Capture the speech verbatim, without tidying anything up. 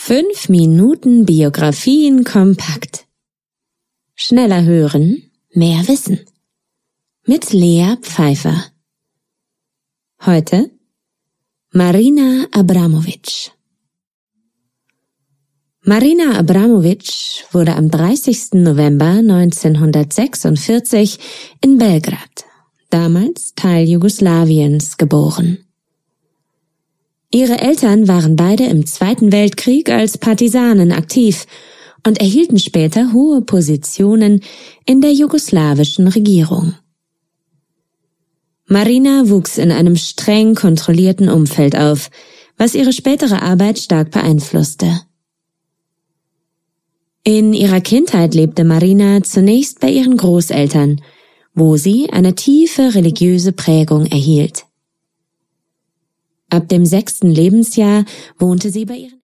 Fünf Minuten Biografien kompakt. Schneller hören, mehr wissen. Mit Lea Pfeiffer. Heute Marina Abramović. Marina Abramović wurde am dreißigsten November neunzehnhundertsechsundvierzig in Belgrad, damals Teil Jugoslawiens, geboren. Ihre Eltern waren beide im Zweiten Weltkrieg als Partisanen aktiv und erhielten später hohe Positionen in der jugoslawischen Regierung. Marina wuchs in einem streng kontrollierten Umfeld auf, was ihre spätere Arbeit stark beeinflusste. In ihrer Kindheit lebte Marina zunächst bei ihren Großeltern, wo sie eine tiefe religiöse Prägung erhielt. Ab dem sechsten Lebensjahr wohnte sie bei ihren